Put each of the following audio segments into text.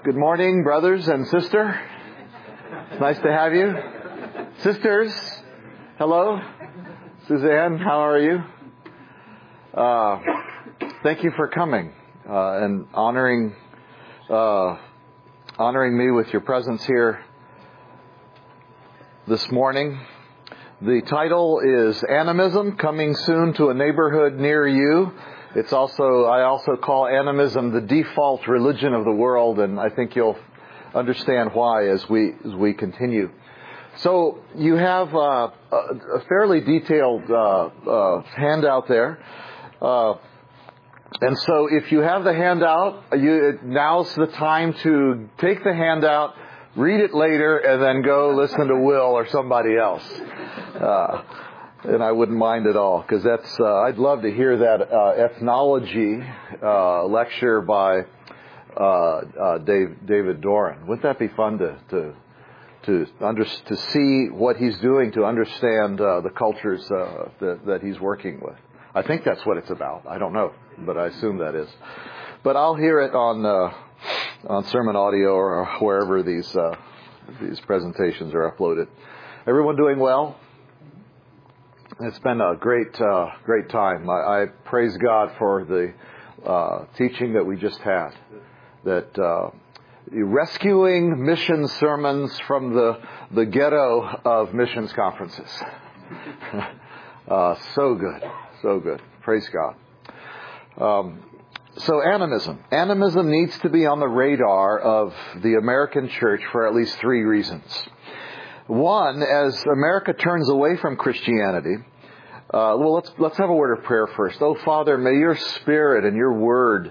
Good morning, brothers and sister. It's nice to have you. Sisters, hello. Suzanne, how are you? Thank you for coming and honoring me with your presence here this morning. The title is Animism, Coming Soon to a Neighborhood Near You. I also call animism the default religion of the world, and I think you'll understand why as we continue. So you have a fairly detailed handout there. And so if you have the handout, now's the time to take the handout, read it later, and then go listen to Will or somebody else. And I wouldn't mind at all, because I'd love to hear that ethnology lecture by David Doran. Wouldn't that be fun to see what he's doing, to understand the cultures that he's working with? I think that's what it's about. I don't know, but I assume that is. But I'll hear it on Sermon Audio or wherever these presentations are uploaded. Everyone doing well? It's been a great time. I praise God for the teaching that we just had. That rescuing mission sermons from the ghetto of missions conferences. So good. Praise God. So animism. Animism needs to be on the radar of the American church for at least three reasons. One, as America turns away from Christianity, let's have a word of prayer first. Oh, Father, may your Spirit and your Word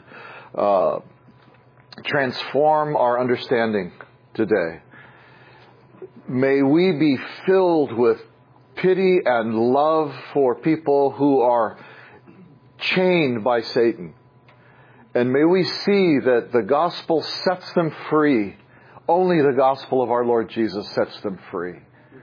transform our understanding today. May we be filled with pity and love for people who are chained by Satan. And may we see that the gospel sets them free. Only the gospel of our Lord Jesus sets them free.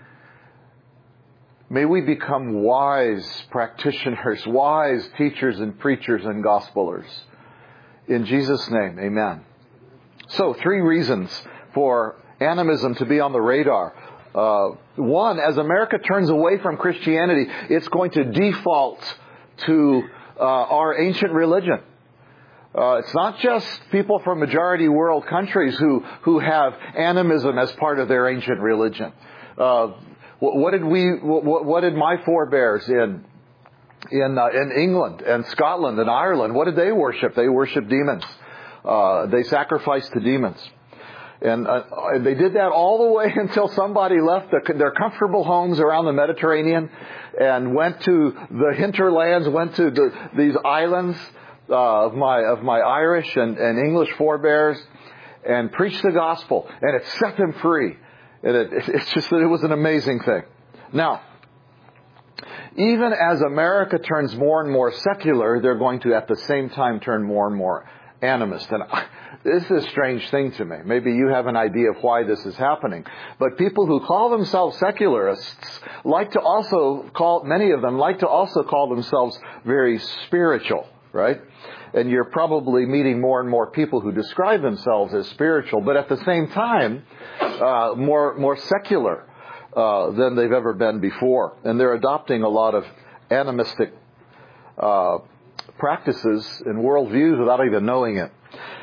May we become wise practitioners, wise teachers and preachers and gospelers. In Jesus' name, amen. So, three reasons for animism to be on the radar. One, as America turns away from Christianity, it's going to default to our ancient religion. It's not just people from majority world countries who have animism as part of their ancient religion. What did my forebears in England and Scotland and Ireland, what did they worship? They worshiped demons. They sacrificed to demons. And they did that all the way until somebody left their comfortable homes around the Mediterranean and went to the hinterlands, went to these islands of my Irish and English forebears and preached the gospel, and it set them free. And it's just that it was an amazing thing. Now, even as America turns more and more secular, they're going to at the same time turn more and more animist. And this is a strange thing to me. Maybe you have an idea of why this is happening. But people who call themselves secularists many of them like to also call themselves very spiritual, right? And you're probably meeting more and more people who describe themselves as spiritual, but at the same time, more secular than they've ever been before. And they're adopting a lot of animistic practices and worldviews without even knowing it.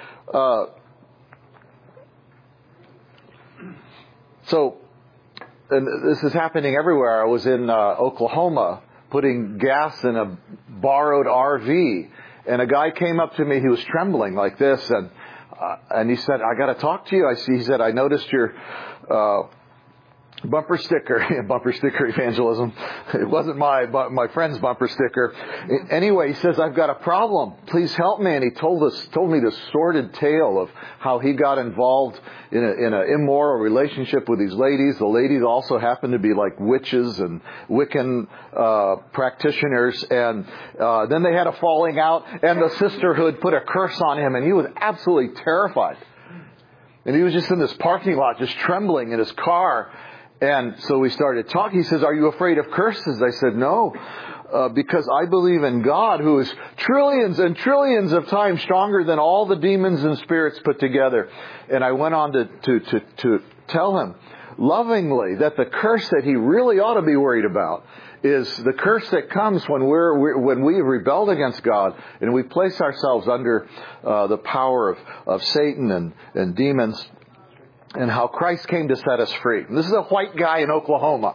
And this is happening everywhere. I was in Oklahoma putting gas in a borrowed RV. And a guy came up to me, he was trembling like this, and he said, I got to talk to you. He said, I noticed your bumper sticker evangelism. It wasn't my friend's bumper sticker. Anyway, he says, I've got a problem. Please help me. And he told me the sordid tale of how he got involved in an immoral relationship with these ladies. The ladies also happened to be like witches and Wiccan practitioners. And then they had a falling out, and the sisterhood put a curse on him, and he was absolutely terrified. And he was just in this parking lot, just trembling in his car. And so we started talking. He says, are you afraid of curses? I said, no. because I believe in God, who is trillions and trillions of times stronger than all the demons and spirits put together. And I went on to tell him lovingly that the curse that he really ought to be worried about is the curse that comes when we rebelled against God and we place ourselves under the power of Satan and demons, and how Christ came to set us free. And this is a white guy in Oklahoma.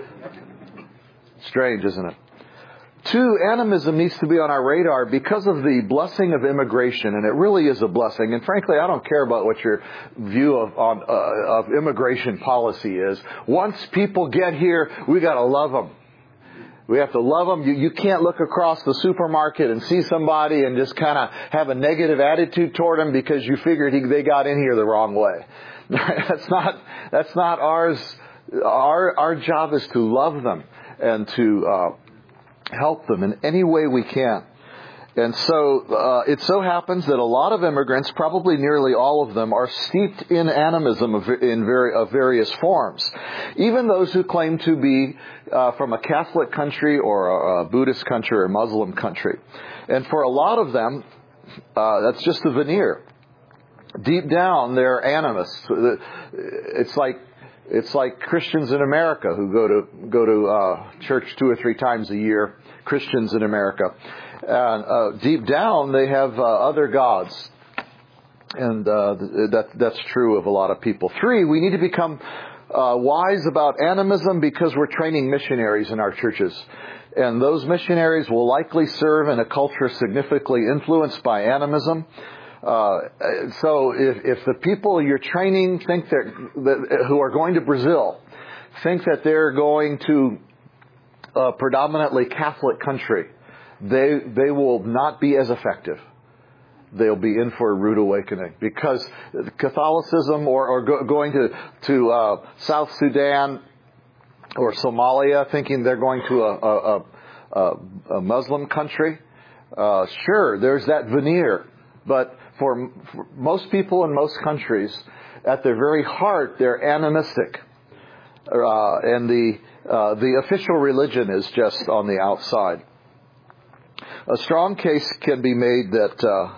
Strange, isn't it? 2, animism needs to be on our radar because of the blessing of immigration, and it really is a blessing. And frankly, I don't care about what your view of immigration policy is. Once people get here, we got to love them. We have to love them. You can't look across the supermarket and see somebody and just kind of have a negative attitude toward them because you figured they got in here the wrong way. That's not ours. Our job is to love them and to help them in any way we can. And so it so happens that a lot of immigrants, probably nearly all of them, are steeped in animism of various forms. Even those who claim to be from a Catholic country or a Buddhist country or a Muslim country. And for a lot of them, that's just a veneer. Deep down, they're animists. It's like Christians in America who go to church 2 or 3 times a year. Christians in America. Deep down, they have other gods. And that's true of a lot of people. 3, we need to become wise about animism because we're training missionaries in our churches. And those missionaries will likely serve in a culture significantly influenced by animism. So if the people you're training think that who are going to Brazil think that they're going to a predominantly Catholic country, they will not be as effective. They'll be in for a rude awakening because Catholicism or going to South Sudan or Somalia thinking they're going to a Muslim country. Sure, there's that veneer, but for most people in most countries, at their very heart, they're animistic. And the official religion is just on the outside. A strong case can be made that,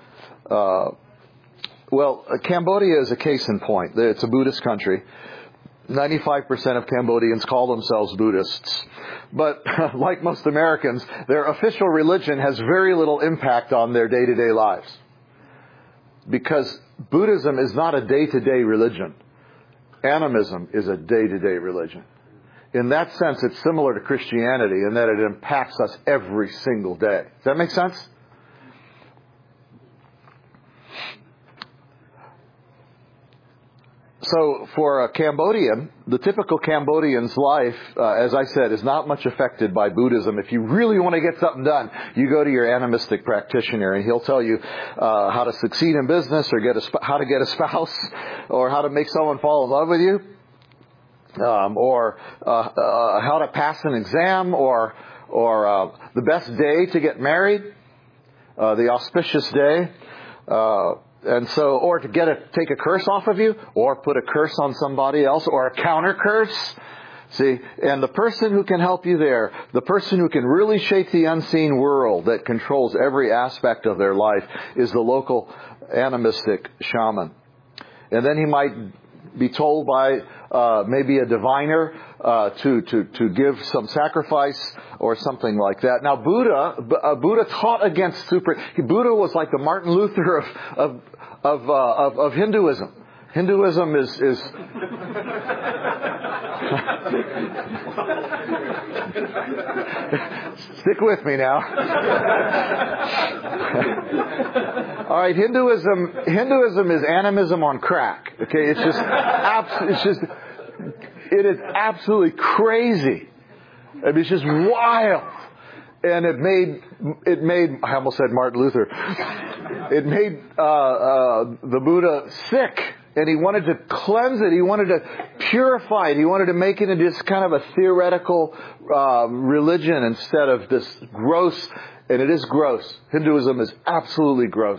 Cambodia is a case in point. It's a Buddhist country. 95% of Cambodians call themselves Buddhists. But like most Americans, their official religion has very little impact on their day-to-day lives. Because Buddhism is not a day-to-day religion. Animism is a day-to-day religion. In that sense, it's similar to Christianity in that it impacts us every single day. Does that make sense? So for a Cambodian, the typical Cambodian's life, as I said, is not much affected by Buddhism. If you really want to get something done, you go to your animistic practitioner and he'll tell you how to succeed in business or how to get a spouse or how to make someone fall in love with you. Or how to pass an exam, or the best day to get married, the auspicious day, and so, or to take a curse off of you, or put a curse on somebody else, or a counter curse. See, and the person who can help you there, the person who can really shape the unseen world that controls every aspect of their life, is the local animistic shaman. And then he might be told by maybe a diviner to give some sacrifice or something like that. Now, Buddha taught against Buddha was like the Martin Luther of Hinduism. Hinduism is stick with me now. All right, Hinduism is animism on crack. Okay, it is absolutely crazy. I mean, it's just wild. And it made I almost said Martin Luther. It made the Buddha sick. And he wanted to cleanse it. He wanted to purify it. He wanted to make it into just kind of a theoretical religion instead of this gross. And it is gross. Hinduism is absolutely gross.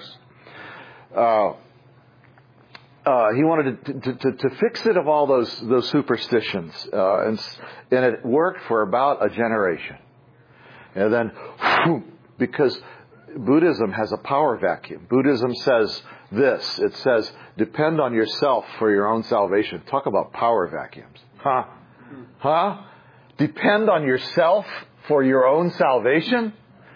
He wanted to fix it of all those superstitions. And it worked for about a generation. And then, because Buddhism has a power vacuum. Buddhism says this. It says, depend on yourself for your own salvation. Talk about power vacuums. Huh? Depend on yourself for your own salvation?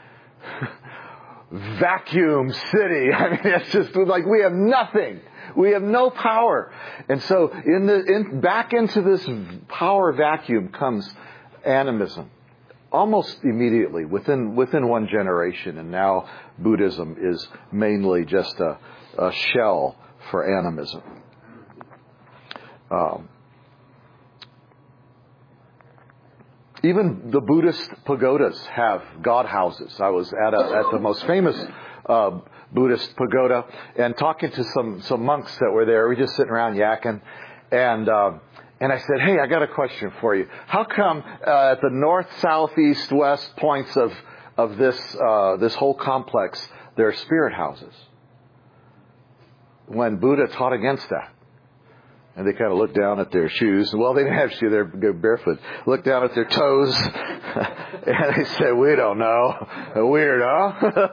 Vacuum city. I mean, it's just like we have nothing. We have no power. And so back into this power vacuum comes animism. Almost immediately, within one generation. And now Buddhism is mainly just a shell for animism. Even the Buddhist pagodas have God houses. I was at the most famous Buddhist pagoda and talking to some monks that were there. We were just sitting around yakking, and I said, "Hey, I got a question for you. How come at the north, south, east, west points of this whole complex there are spirit houses when Buddha taught against that?" And they kind of looked down at their shoes. Well, they didn't have shoes; they're barefoot. Looked down at their toes, and they said, "We don't know." Weird, huh?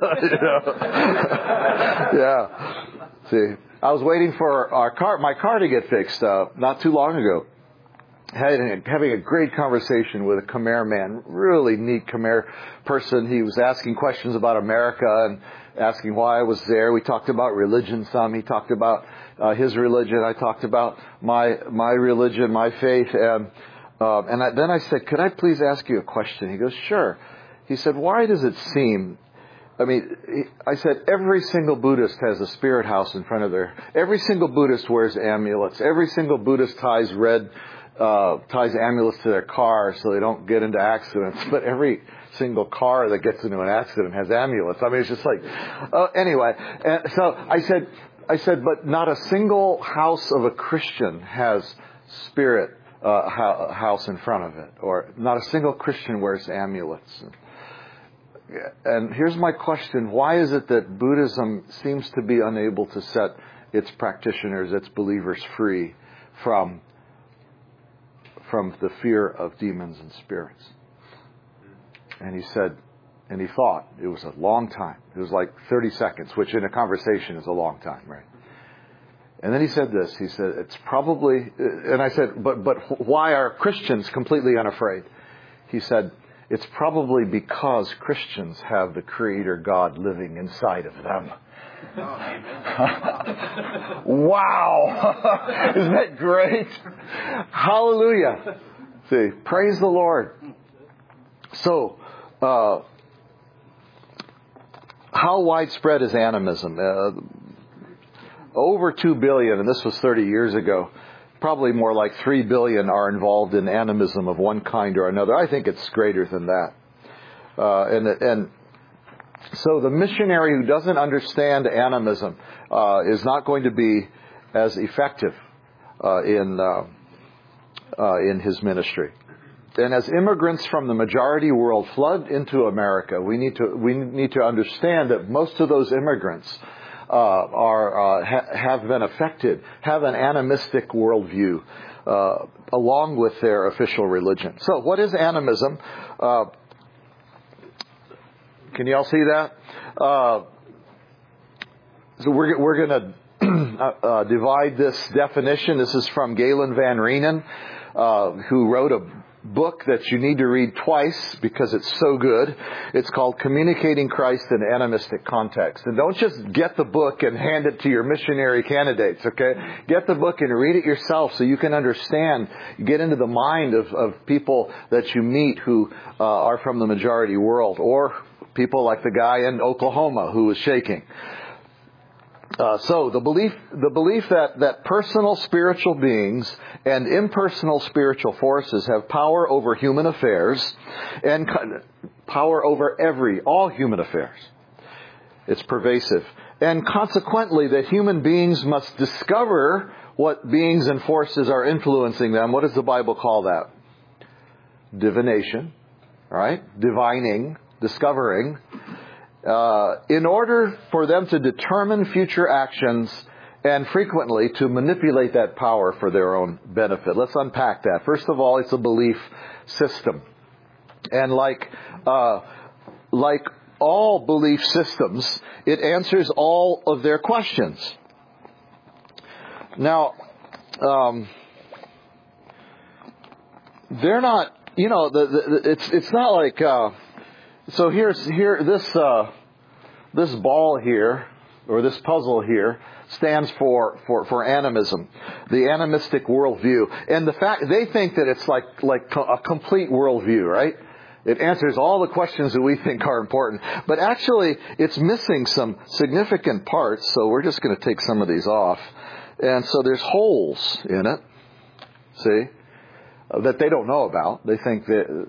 Yeah. See, I was waiting for my car to get fixed not too long ago. Having a great conversation with a Khmer man, really neat Khmer person. He was asking questions about America and asking why I was there. We talked about religion some. He talked about his religion. I talked about my religion, my faith. Then I said, "Could I please ask you a question?" He goes, "Sure." He said, "Why does it seem..." I said, every single Buddhist has a spirit house in front of every single Buddhist wears amulets. Every single Buddhist ties amulets to their car so they don't get into accidents. But every single car that gets into an accident has amulets. I mean, it's just like, anyway. And so I said, but not a single house of a Christian has spirit house in front of it, or not a single Christian wears amulets. And here's my question: why is it that Buddhism seems to be unable to set its practitioners, its believers, free from the fear of demons and spirits? And he said, and he thought it was a long time. It was like 30 seconds, which in a conversation is a long time, right? And then he said this. He said, it's probably, and I said, but why are Christians completely unafraid? He said, it's probably because Christians have the Creator God living inside of them. Wow! Isn't that great? Hallelujah. See, praise the Lord. So, how widespread is animism? Over 2 billion, and this was 30 years ago, probably more like 3 billion are involved in animism of one kind or another. I think it's greater than that. And so the missionary who doesn't understand animism is not going to be as effective in his ministry. And as immigrants from the majority world flood into America, we need to understand that most of those immigrants have been affected, have an animistic worldview along with their official religion. So, what is animism? Can you all see that? So we're going to divide this definition. This is from Galen Van Reenen, who wrote a book that you need to read twice because it's so good. It's called Communicating Christ in Animistic Context. And don't just get the book and hand it to your missionary candidates, okay? Get the book and read it yourself so you can understand, get into the mind of people that you meet who are from the majority world, or people like the guy in Oklahoma who was shaking. So the belief that personal spiritual beings and impersonal spiritual forces have power over human affairs and power over all human affairs. It's pervasive. And consequently, that human beings must discover what beings and forces are influencing them. What does the Bible call that? Divination, right? Divining, discovering. In order for them to determine future actions and frequently to manipulate that power for their own benefit. Let's unpack that. First of all, it's a belief system. And like like all belief systems, it answers all of their questions. Now, they're not, it's not like, so this ball here, or this puzzle here, stands for animism, the animistic worldview. And the fact, they think that it's like a complete worldview, right? It answers all the questions that we think are important. But actually, it's missing some significant parts, so we're just going to take some of these off. And so there's holes in it, see, that they don't know about. They think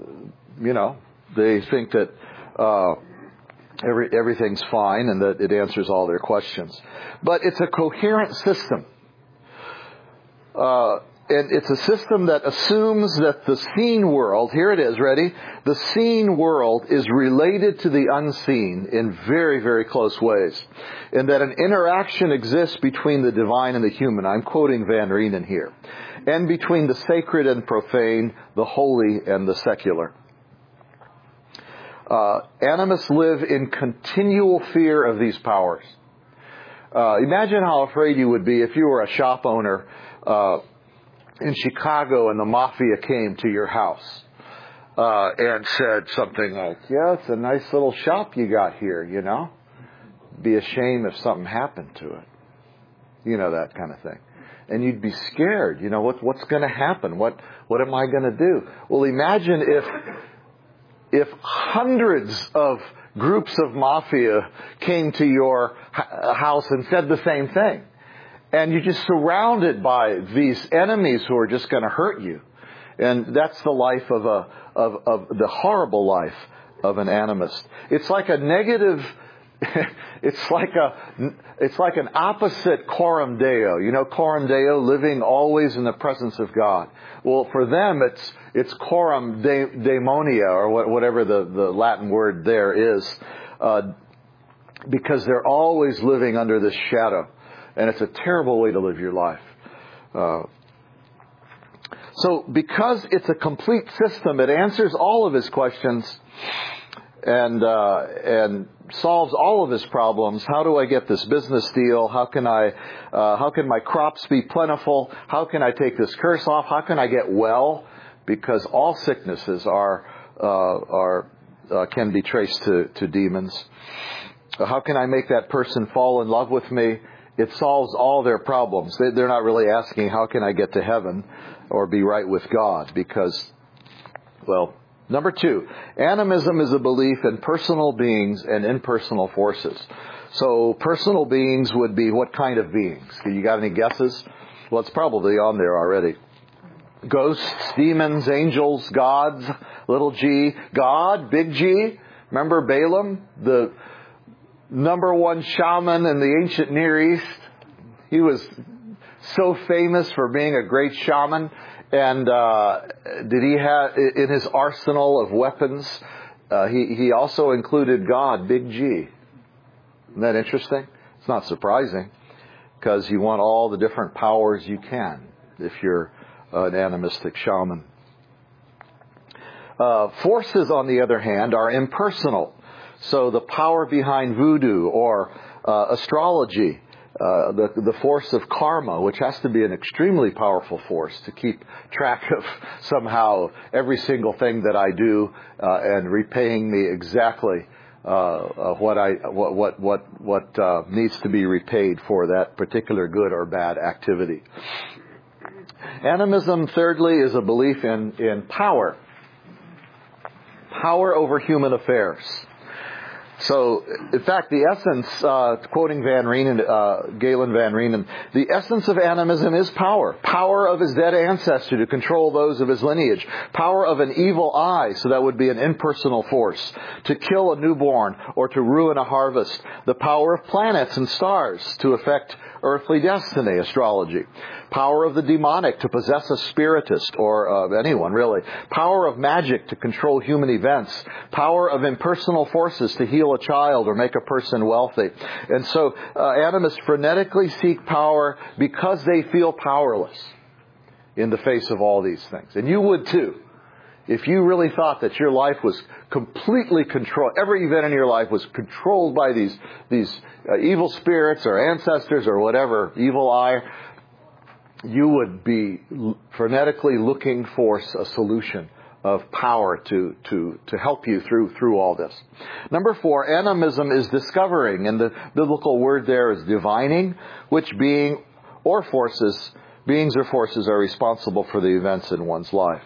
that, everything's fine and that it answers all their questions. But it's a coherent system. And it's a system that assumes that the seen world, here it is, ready? The seen world is related to the unseen in very, very close ways. And that an interaction exists between the divine and the human. I'm quoting Van Reenen here. And between the sacred and profane, the holy and the secular. Animists live in continual fear of these powers. Imagine how afraid you would be if you were a shop owner in Chicago and the mafia came to your house and said something like, yeah, it's a nice little shop you got here, Be a shame if something happened to it. That kind of thing. And you'd be scared. What's going to happen? What am I going to do? Well, imagine if hundreds of groups of mafia came to your house and said the same thing. And you're just surrounded by these enemies who are just going to hurt you. And that's the life of the horrible life of an animist. It's like a negative, it's like an opposite coram Deo. Coram Deo, living always in the presence of God. Well, for them, it's coram daemonia, or whatever the Latin word there is, because they're always living under this shadow. And it's a terrible way to live your life. So because it's a complete system, it answers all of his questions and solves all of his problems. How do I get this business deal? How can my crops be plentiful? How can I take this curse off? How can I get well? Because all sicknesses can be traced to demons. How can I make that person fall in love with me? It solves all their problems. They're not really asking, how can I get to heaven or be right with God? Because, number 2, animism is a belief in personal beings and impersonal forces. So personal beings would be what kind of beings? You got any guesses? Well, it's probably on there already. Ghosts, demons, angels, gods, little g. God, big G. Remember Balaam, the number one shaman in the ancient Near East? He was so famous for being a great shaman. And did he have, in his arsenal of weapons, he also included God, big G. Isn't that interesting? It's not surprising, because you want all the different powers you can if you're an animistic shaman. Forces, on the other hand, are impersonal. So the power behind voodoo or astrology, the force of karma, which has to be an extremely powerful force to keep track of somehow every single thing that I do and repaying me exactly what needs to be repaid for that particular good or bad activity. Animism, thirdly, is a belief in power. Power over human affairs. So, in fact, the essence, quoting Van Reenen, Galen Van Reenen, the essence of animism is power. Power of his dead ancestor to control those of his lineage. Power of an evil eye, so that would be an impersonal force. To kill a newborn or to ruin a harvest. The power of planets and stars to affect earthly destiny, astrology. Power of the demonic to possess a spiritist, or anyone really. Power of magic to control human events. Power of impersonal forces to heal a child or make a person wealthy. And so animists frenetically seek power because they feel powerless in the face of all these things. And you would too, if you really thought that your life was completely controlled, every event in your life was controlled by these evil spirits or ancestors or whatever, evil eye, you would be frenetically looking for a solution of power to help you through all this. Number 4, animism is discovering, and the biblical word there is divining, which beings or forces are responsible for the events in one's life.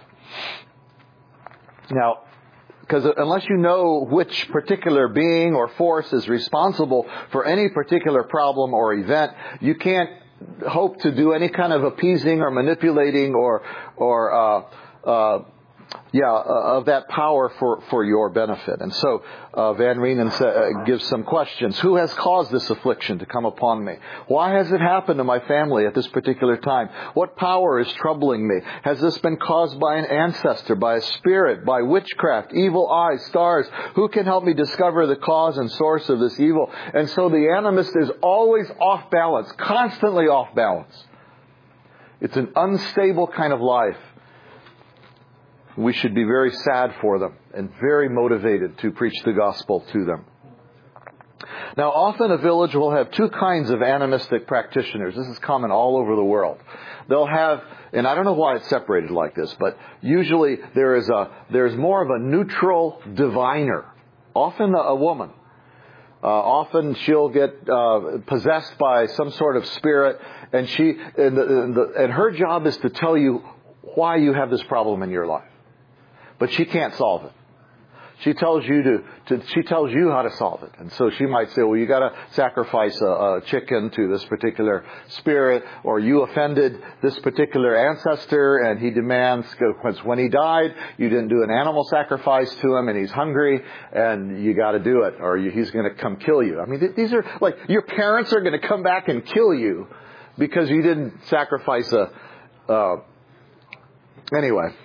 Now, because unless you know which particular being or force is responsible for any particular problem or event, you can't hope to do any kind of appeasing or manipulating of that power for your benefit. And so Van Reenen gives some questions. Who has caused this affliction to come upon me? Why has it happened to my family at this particular time? What power is troubling me? Has this been caused by an ancestor, by a spirit, by witchcraft, evil eyes, stars? Who can help me discover the cause and source of this evil? And so the animist is always off balance, constantly off balance. It's an unstable kind of life. We should be very sad for them and very motivated to preach the gospel to them. Now, often a village will have 2 kinds of animistic practitioners. This is common all over the world. They'll have, and I don't know why it's separated like this, but usually there's more of a neutral diviner, often a woman. Often she'll get possessed by some sort of spirit, and her job is to tell you why you have this problem in your life. But she can't solve it. She tells you she tells you how to solve it. And so she might say, well, you got to sacrifice a chicken to this particular spirit, or you offended this particular ancestor and he demands, when he died, you didn't do an animal sacrifice to him and he's hungry and you got to do it, or he's going to come kill you. I mean, these are like, your parents are going to come back and kill you because you didn't sacrifice anyway.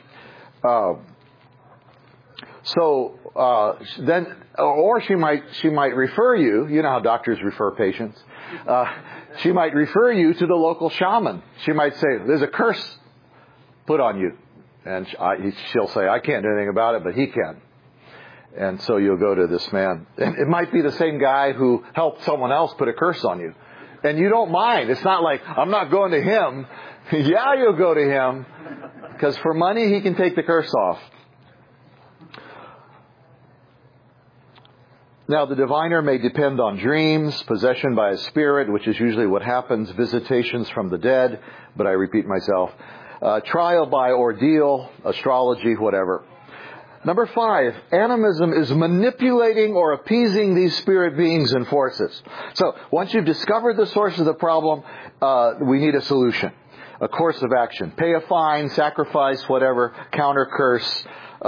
Then, or she might refer you. You know how doctors refer patients. She might refer you to the local shaman. She might say, "There's a curse put on you," and she'll say, "I can't do anything about it, but he can." And so you'll go to this man. And it might be the same guy who helped someone else put a curse on you, and you don't mind. It's not like, I'm not going to him. Yeah, you'll go to him, because for money he can take the curse off. Now, the diviner may depend on dreams, possession by a spirit, which is usually what happens, visitations from the dead, but I repeat myself, trial by ordeal, astrology, whatever. Number 5, animism is manipulating or appeasing these spirit beings and forces. So, once you've discovered the source of the problem, we need a solution, a course of action. Pay a fine, sacrifice, whatever, counter curse.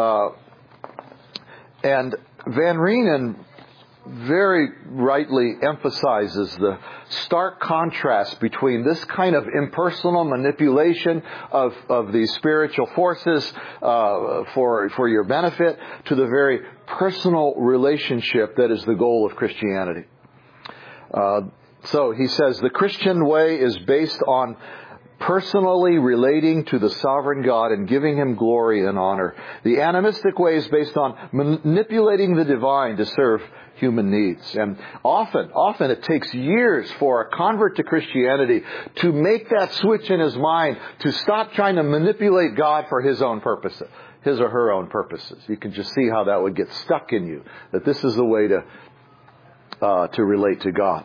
And Van Reenen very rightly emphasizes the stark contrast between this kind of impersonal manipulation of these spiritual forces for your benefit to the very personal relationship that is the goal of Christianity. So he says the Christian way is based on personally relating to the sovereign God and giving Him glory and honor. The animistic way is based on manipulating the divine to serve human needs. And often it takes years for a convert to Christianity to make that switch in his mind, to stop trying to manipulate God for his own purposes, his or her own purposes. You can just see how that would get stuck in you, that this is the way to relate to God.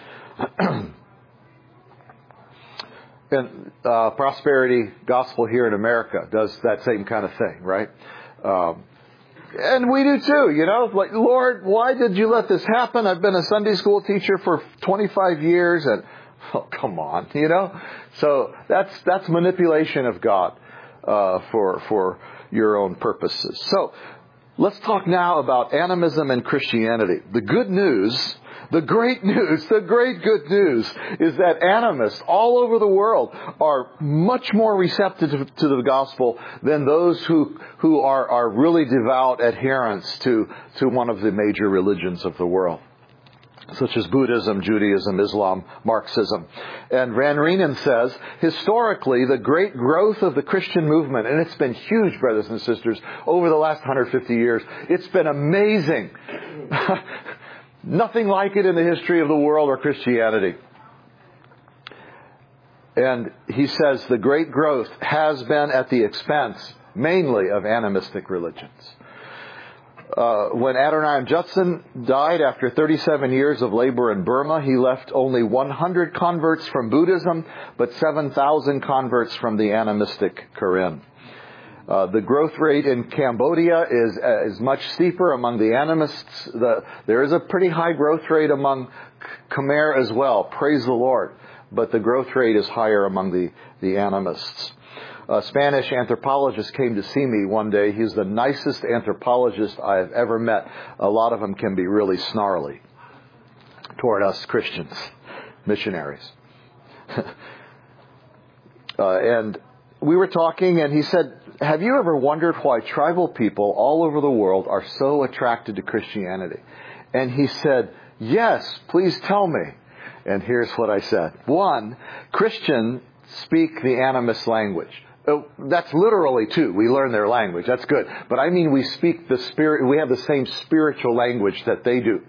And Prosperity Gospel here in America does that same kind of thing, right? And we do too, you know, like, Lord, why did you let this happen? I've been a Sunday school teacher for 25 years and, oh, come on, you know? So that's manipulation of God, for your own purposes. So let's talk now about animism and Christianity. The good news, the great good news is that animists all over the world are much more receptive to the gospel than those who are really devout adherents to one of the major religions of the world. such as Buddhism, Judaism, Islam, Marxism. And Van Reenen says, historically, the great growth of the Christian movement, and it's been huge, brothers and sisters, over the last 150 years, it's been amazing. Nothing like it in the history of the world or Christianity. And he says the great growth has been at the expense, mainly, of animistic religions. When Adoniram Judson died after 37 years of labor in Burma, he left only 100 converts from Buddhism, but 7,000 converts from the animistic Karen. The growth rate in Cambodia is much steeper among the animists. There is a pretty high growth rate among Khmer as well. Praise the Lord. But the growth rate is higher among the animists. A Spanish anthropologist came to see me one day. He's the nicest anthropologist I have ever met. A lot of them can be really snarly toward us Christians, missionaries. And we were talking, and he said, have you ever wondered why tribal people all over the world are so attracted to Christianity? And he said, yes, please tell me. And here's what I said. 1, Christians speak the animist language. That's literally 2. We learn their language. That's good. But I mean we speak the spirit. We have the same spiritual language that they do.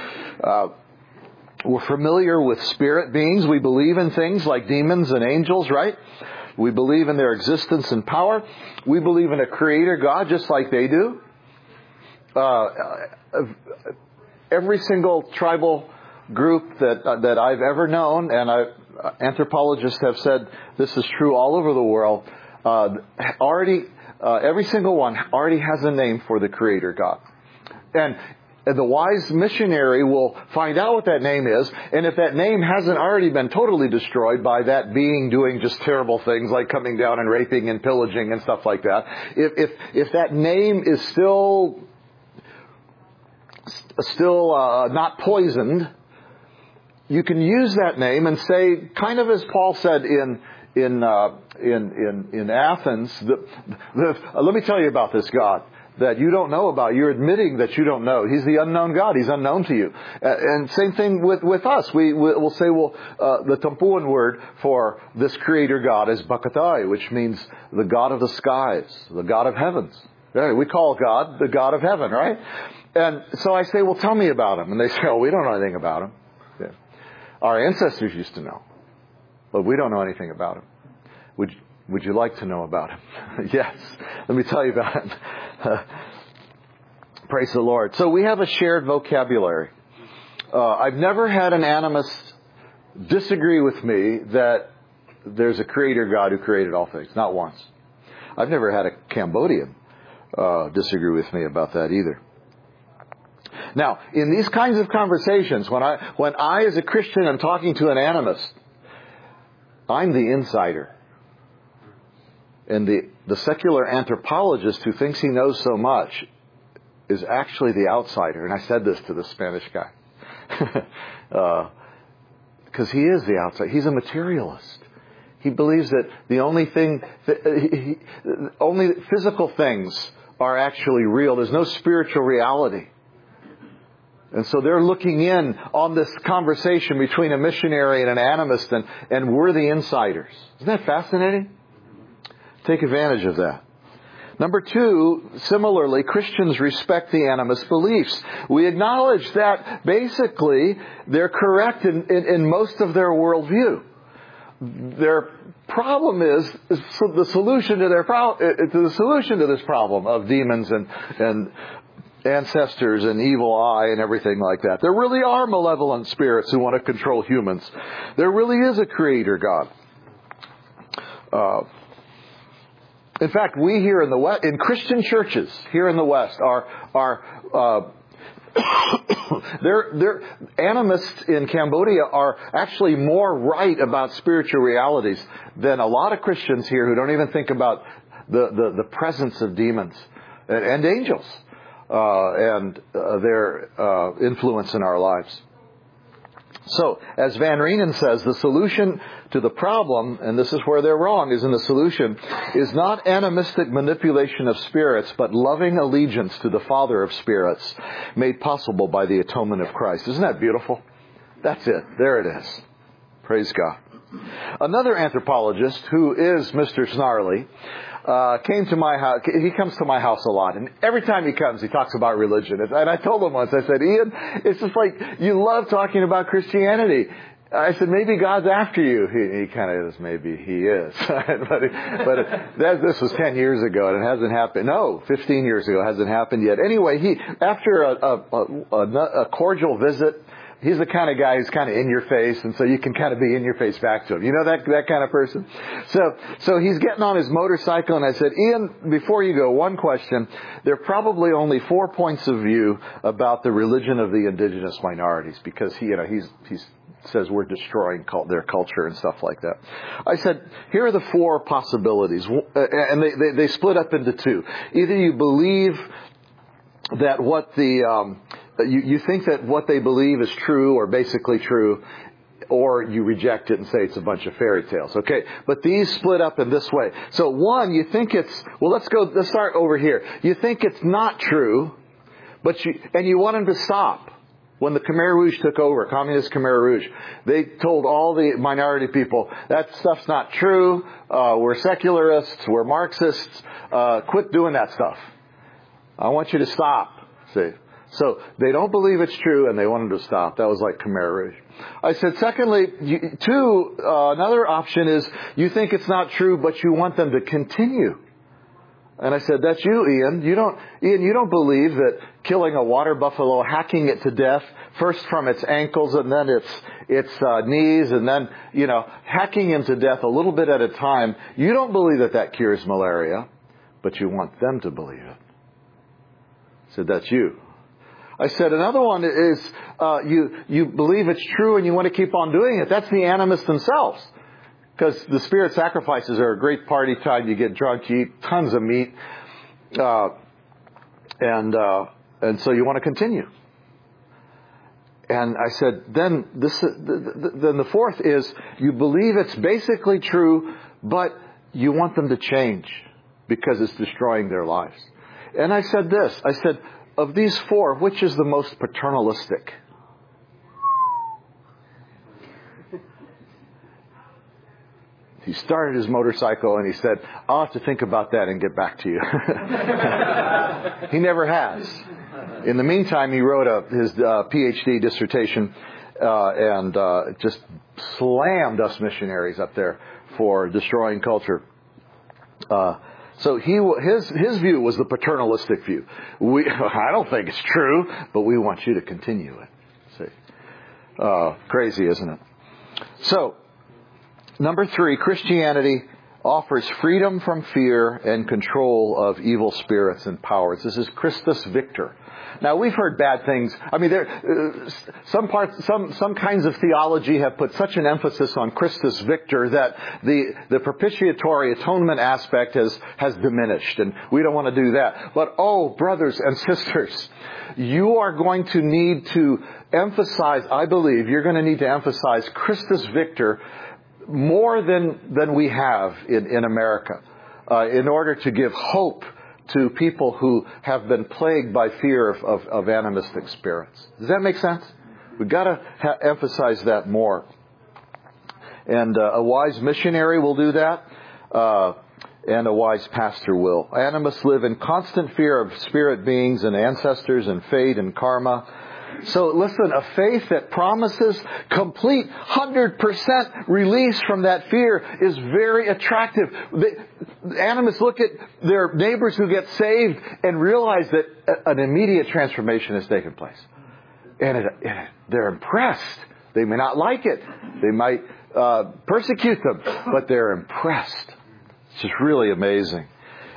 We're familiar with spirit beings. We believe in things like demons and angels, right? We believe in their existence and power. We believe in a creator God just like they do. Every single tribal group that I've ever known, and anthropologists have said this is true all over the world, every single one already has a name for the Creator God. And the wise missionary will find out what that name is, and if that name hasn't already been totally destroyed by that being doing just terrible things like coming down and raping and pillaging and stuff like that, if that name is still not poisoned, you can use that name and say, kind of as Paul said in Athens, let me tell you about this God that you don't know about. You're admitting that you don't know. He's the unknown God. He's unknown to you. And same thing with us. We'll say, the Tampuan word for this creator God is Bakatai, which means the God of the skies, the God of heavens. We call God the God of heaven, right? And so I say, well, tell me about him. And they say, oh, we don't know anything about him. Yeah. Our ancestors used to know, but we don't know anything about him. Would you like to know about him? Yes. Let me tell you about him. Praise the Lord. So we have a shared vocabulary. I've never had an animist disagree with me that there's a creator God who created all things. Not once. I've never had a Cambodian disagree with me about that either. Now, in these kinds of conversations, when I as a Christian am talking to an animist, I'm the insider. And the secular anthropologist who thinks he knows so much is actually the outsider. And I said this to the Spanish guy. Because he is the outsider. He's a materialist. He believes that the only physical things are actually real. There's no spiritual reality. And so they're looking in on this conversation between a missionary and an animist, and we're the insiders. Isn't that fascinating? Take advantage of that. Number 2, similarly, Christians respect the animist beliefs. We acknowledge that basically they're correct in most of their worldview. Their problem is the solution to this problem of demons and ancestors and evil eye and everything like that. There really are malevolent spirits who want to control humans. There really is a creator God. In fact, we here in the West, in Christian churches here in the West, they're animists in Cambodia are actually more right about spiritual realities than a lot of Christians here who don't even think about the presence of demons and angels and their influence in our lives. So, as Van Reenen says, the solution to the problem, and this is where they're wrong, is in the solution, is not animistic manipulation of spirits, but loving allegiance to the Father of spirits, made possible by the atonement of Christ. Isn't that beautiful? That's it. There it is. Praise God. Another anthropologist, who is Mr. Snarly, came to my house. He comes to my house a lot, and every time he comes, he talks about religion. And I told him once, I said, Ian, it's just like you love talking about Christianity. I said, maybe God's after you. He kind of is, maybe he is. but this was 10 years ago, and it hasn't happened. No, 15 years ago, it hasn't happened yet. Anyway, after a cordial visit, he's the kind of guy who's kind of in your face, and so you can kind of be in your face back to him. You know that kind of person? So he's getting on his motorcycle, and I said, Ian, before you go, one question. There are probably only 4 points of view about the religion of the indigenous minorities, because he says we're destroying their culture and stuff like that. I said, here are the 4 possibilities, and they split up into 2. Either you believe that you think that what they believe is true or basically true, or you reject it and say it's a bunch of fairy tales. Okay, but these split up in this way. So 1, you think let's start over here. You think it's not true, and you want them to stop. When the Khmer Rouge took over, Communist Khmer Rouge, they told all the minority people, that stuff's not true, we're secularists, we're Marxists, quit doing that stuff. I want you to stop. See? So they don't believe it's true, and they want them to stop. That was like Khmer Rouge. I said, secondly, 2, another option is you think it's not true, but you want them to continue. And I said, that's you, Ian. You don't believe that killing a water buffalo, hacking it to death, first from its ankles and then its knees, and then, hacking him to death a little bit at a time. You don't believe that cures malaria, but you want them to believe it. I said, that's you. I said, another one is you believe it's true and you want to keep on doing it. That's the animists themselves. Because the spirit sacrifices are a great party time. You get drunk, you eat tons of meat, and so you want to continue. And I said, then the 4th is you believe it's basically true, but you want them to change because it's destroying their lives. And I said this. I said, of these 4, which is the most paternalistic? He started his motorcycle and he said, I'll have to think about that and get back to you. He never has. In the meantime, he wrote his PhD dissertation and just slammed us missionaries up there for destroying culture. So his view was the paternalistic view. I don't think it's true, but we want you to continue it. See, crazy, isn't it? So, number 3, Christianity offers freedom from fear and control of evil spirits and powers. This is Christus Victor. Now, we've heard bad things. I mean, some kinds of theology have put such an emphasis on Christus Victor that the propitiatory atonement aspect has diminished, and we don't want to do that. But, brothers and sisters, you are going to need to emphasize, I believe, you're going to need to emphasize Christus Victor more than we have in America, in order to give hope to people who have been plagued by fear of animistic spirits. Does that make sense? We've got to emphasize that more. And a wise missionary will do that, and a wise pastor will. Animists live in constant fear of spirit beings and ancestors and fate and karma. So listen, a faith that promises complete 100% release from that fear is very attractive. Animists look at their neighbors who get saved and realize that an immediate transformation has taken place. And they're impressed. They may not like it. They might persecute them, but they're impressed. It's just really amazing.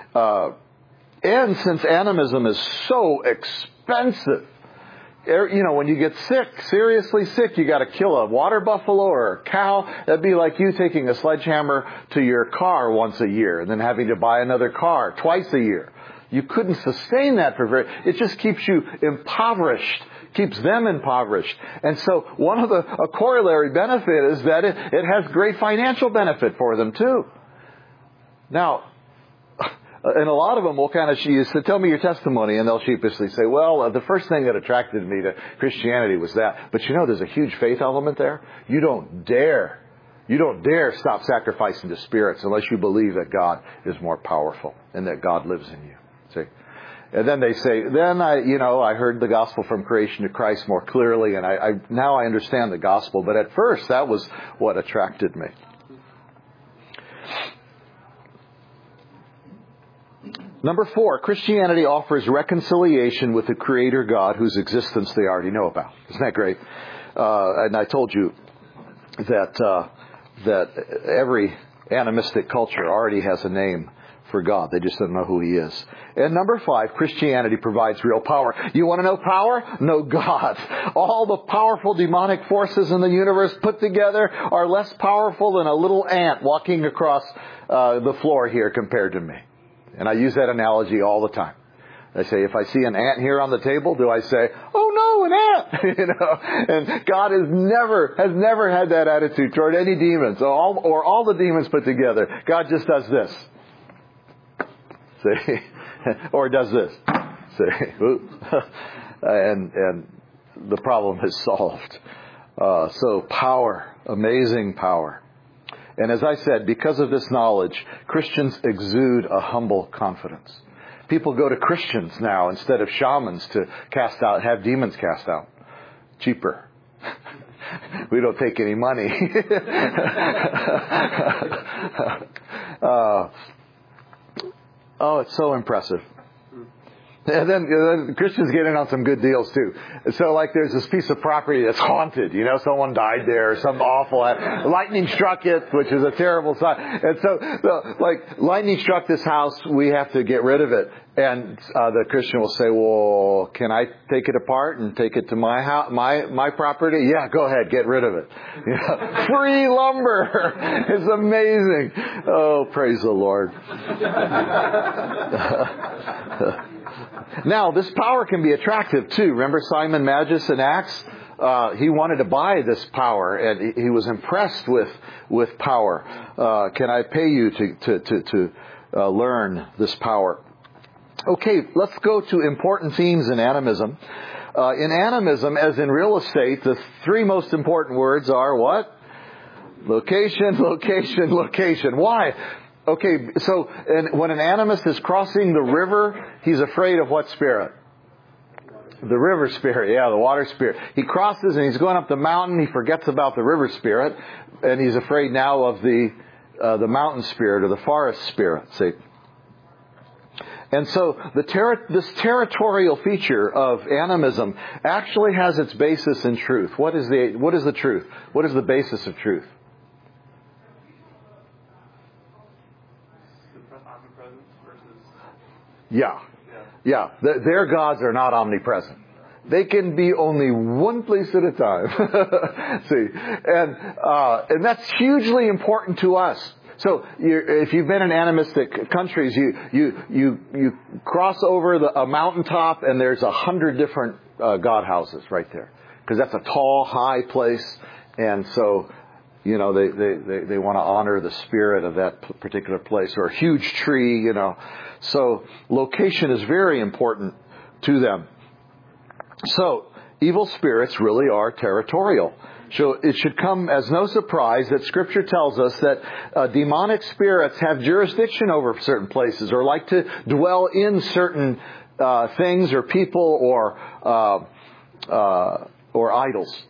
And since animism is so expensive, when you get sick, seriously sick, you got to kill a water buffalo or a cow. That'd be like you taking a sledgehammer to your car once a year and then having to buy another car twice a year. You couldn't sustain that it just keeps you impoverished, keeps them impoverished. And so a corollary benefit is that it has great financial benefit for them too. Now, And a lot of them will kind of, you say, tell me your testimony, and they'll sheepishly say, well, the first thing that attracted me to Christianity was that. But there's a huge faith element there. You don't dare stop sacrificing to spirits unless you believe that God is more powerful and that God lives in you. See? And then they say, I heard the gospel from creation to Christ more clearly, and now I understand the gospel. But at first, that was what attracted me. Number 4, Christianity offers reconciliation with the Creator God whose existence they already know about. Isn't that great? And I told you that every animistic culture already has a name for God. They just don't know who He is. And number 5, Christianity provides real power. You want to know power? Know God. All the powerful demonic forces in the universe put together are less powerful than a little ant walking across the floor here compared to me. And I use that analogy all the time. I say, if I see an ant here on the table, do I say, oh no, an ant? And God has never had that attitude toward any demons or all the demons put together. God just does this. See? Or does this. See? And the problem is solved. So power, amazing power. And as I said, because of this knowledge, Christians exude a humble confidence. People go to Christians now instead of shamans to have demons cast out. Cheaper. We don't take any money. It's so impressive. And then Christians get in on some good deals too. So like there's this piece of property that's haunted. Someone died there or something awful. Lightning struck it, which is a terrible sign. And so lightning struck this house. We have to get rid of it. And the Christian will say, well, can I take it apart and take it to my house, my property? Yeah, go ahead, get rid of it. Free lumber. It's amazing. Oh, praise the Lord. Now, this power can be attractive too. Remember Simon Magus in Acts? He wanted to buy this power, and he was impressed with power. Can I pay you to learn this power? Okay, let's go to important themes in animism. In animism, as in real estate, the 3 most important words are what? Location, location, location. Why? Okay, so when an animist is crossing the river, he's afraid of what spirit? The river spirit, the water spirit. He crosses and he's going up the mountain, he forgets about the river spirit, and he's afraid now of the mountain spirit or the forest spirit, see? And so this territorial feature of animism actually has its basis in truth. What is the truth? What is the basis of truth? Yeah. Their gods are not omnipresent. They can be only one place at a time. See, and that's hugely important to us. So if you've been in animistic countries, you cross over a mountaintop and there's 100 different god houses right there, because that's a tall, high place, and so they want to honor the spirit of that particular place, or a huge tree. So location is very important to them. So evil spirits really are territorial. So it should come as no surprise that Scripture tells us that demonic spirits have jurisdiction over certain places, or like to dwell in certain things or people or idols.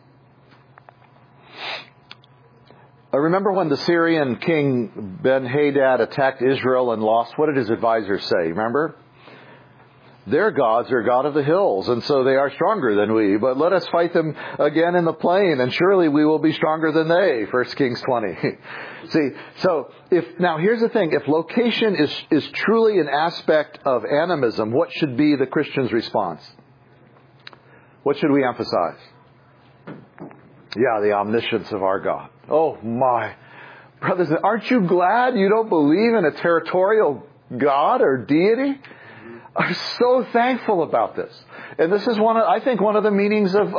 I remember when the Syrian king Ben-Hadad attacked Israel and lost. What did his advisors say? Remember? Their gods are God of the hills, and so they are stronger than we. But let us fight them again in the plain, and surely we will be stronger than they. 1 Kings 20. See, so now here's the thing. If location is truly an aspect of animism, what should be the Christian's response? What should we emphasize? Yeah, the omniscience of our God. Oh my. Brothers, aren't you glad you don't believe in a territorial God or deity? I'm so thankful about this. And this is one of the meanings of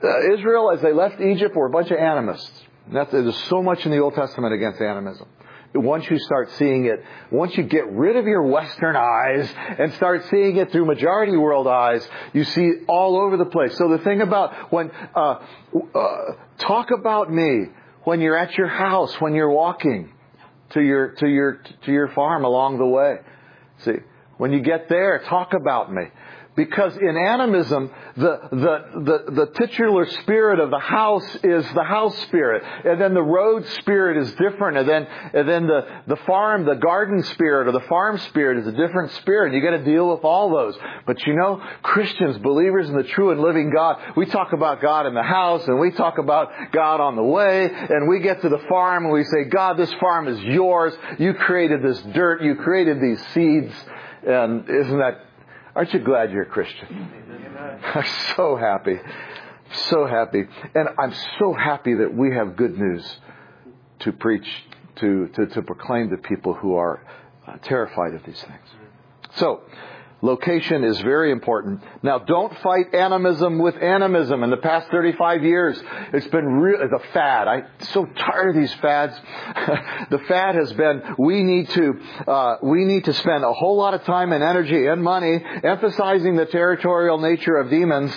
Israel, as they left Egypt, were a bunch of animists. There's so much in the Old Testament against animism. once you start seeing it, once you get rid of your Western eyes and start seeing it through majority world eyes, you see it all over the place. So the thing about when, talk about me when you're at your house, when you're walking to your farm along the way. See, when you get there, talk about me. Because in animism, the titular spirit of the house is the house spirit. And then the road spirit is different. And then the farm, the garden spirit or the farm spirit is a different spirit. You got to deal with all those. But you know, Christians, believers in the true and living God, we talk about God in the house and we talk about God on the way. And we get to the farm and we say, God, this farm is yours. You created this dirt. You created these seeds. And aren't you glad you're a Christian? Amen. I'm so happy. So happy. And I'm so happy that we have good news to preach, to proclaim to people who are terrified of these things. So, location is very important. Now, don't fight animism with animism. In the past 35 years, it's been the fad. I'm so tired of these fads. The fad has been we need to spend a whole lot of time and energy and money emphasizing the territorial nature of demons.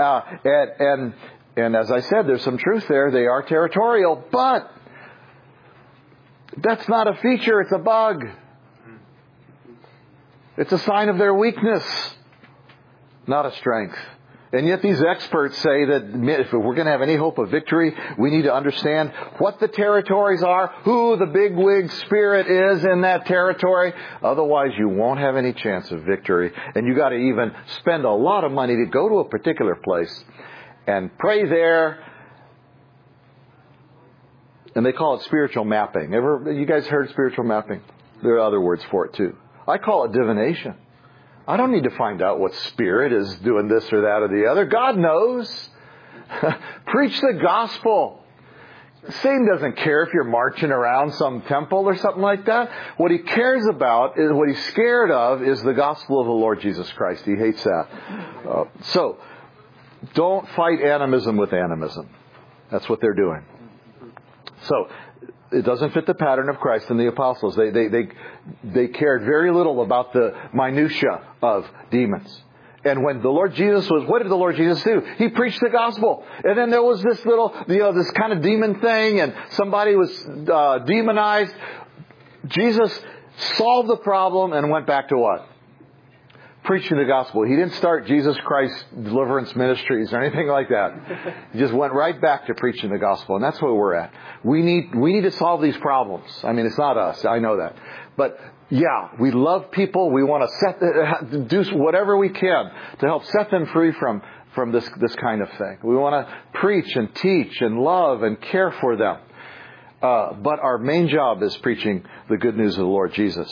And as I said, there's some truth there. They are territorial, but that's not a feature. It's a bug. It's a sign of their weakness, not a strength. And yet these experts say that if we're going to have any hope of victory, we need to understand what the territories are, who the bigwig spirit is in that territory. Otherwise, you won't have any chance of victory. And you got to even spend a lot of money to go to a particular place and pray there. And they call it spiritual mapping. You guys heard spiritual mapping? There are other words for it too. I call it divination. I don't need to find out what spirit is doing this or that or the other. God knows. Preach the gospel. Satan doesn't care if you're marching around some temple or something like that. What he cares about, is what he's scared of, is the gospel of the Lord Jesus Christ. He hates that. So, don't fight animism with animism. That's what they're doing. So, it doesn't fit the pattern of Christ and the apostles. They cared very little about the minutia of demons. And when the Lord Jesus what did the Lord Jesus do? He preached the gospel. And then there was this little, this kind of demon thing, and somebody was demonized. Jesus solved the problem and went back to what? Preaching the gospel. He didn't start Jesus Christ Deliverance Ministries or anything like that. He just went right back to preaching the gospel. And that's where we're at. We need to solve these problems. I mean, it's not us. I know that. But yeah, we love people. We want to do whatever we can to help set them free from this kind of thing. We want to preach and teach and love and care for them. But our main job is preaching the good news of the Lord Jesus.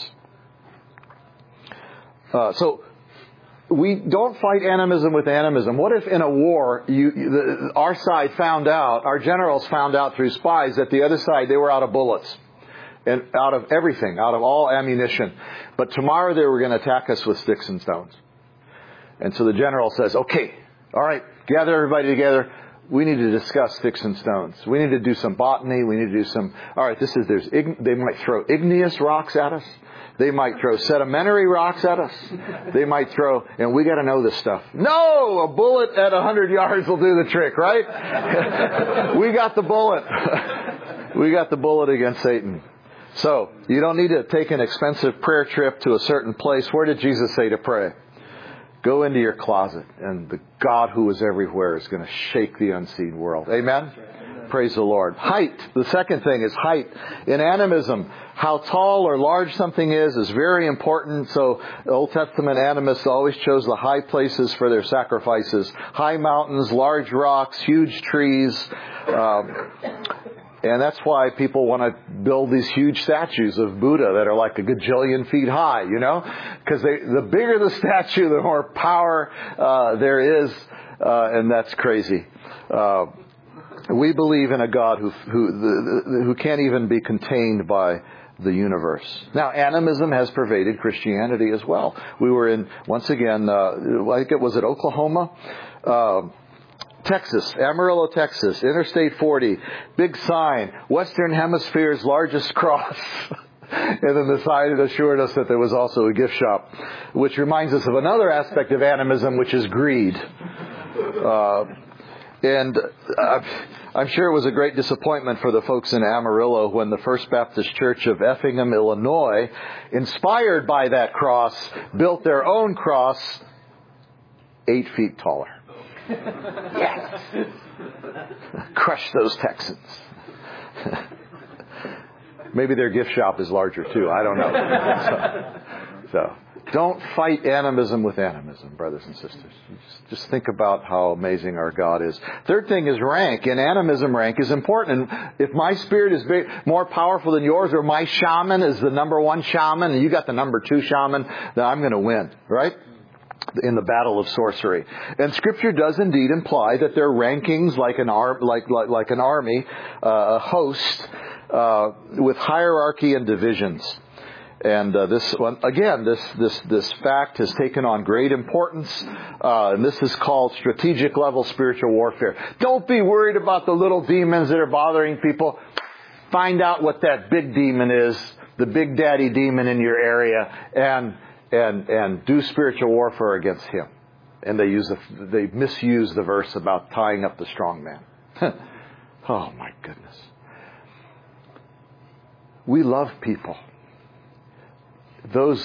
So we don't fight animism with animism. What if in a war, our side found out, our generals found out through spies that the other side, they were out of bullets and out of everything, out of all ammunition. But tomorrow they were going to attack us with sticks and stones. And so the general says, okay, all right, gather everybody together. We need to discuss sticks and stones. We need to do some botany. We need to do some, all right, they might throw igneous rocks at us. They might throw sedimentary rocks at us. They might and we got to know this stuff. No, a bullet at 100 yards will do the trick, right? We got the bullet. We got the bullet against Satan. So, you don't need to take an expensive prayer trip to a certain place. Where did Jesus say to pray? Go into your closet, and the God who is everywhere is going to shake the unseen world. Amen? Praise the Lord. Height. The second thing is height. In animism, how tall or large something is very important. So the Old Testament animists always chose the high places for their sacrifices. High mountains, large rocks, huge trees. And that's why people want to build these huge statues of Buddha that are like a gajillion feet high, Because the bigger the statue, the more power there is. And that's crazy. We believe in a God who can't even be contained by the universe. Now, animism has pervaded Christianity as well. We were in, once again, I think it was at Oklahoma, Texas, Amarillo, Texas, Interstate 40, big sign, Western Hemisphere's largest cross. And then the sign assured us that there was also a gift shop, which reminds us of another aspect of animism, which is greed. And I'm sure it was a great disappointment for the folks in Amarillo when the First Baptist Church of Effingham, Illinois, inspired by that cross, built their own cross 8 feet taller. Yes! Crush those Texans. Maybe their gift shop is larger too. I don't know. So don't fight animism with animism, brothers and sisters. Just think about how amazing our God is. Third thing is rank. In animism, rank is important. And if my spirit is more powerful than yours, or my shaman is the number 1 shaman, and you got the number 2 shaman, then I'm going to win, right? In the battle of sorcery. And Scripture does indeed imply that there are rankings like an army, a host, with hierarchy and divisions. And this fact has taken on great importance, and this is called strategic level spiritual warfare. Don't be worried about the little demons that are bothering people. Find out what that big demon is, the big daddy demon in your area, and do spiritual warfare against him. And they misuse the verse about tying up the strong man. Oh my goodness. We love people. Those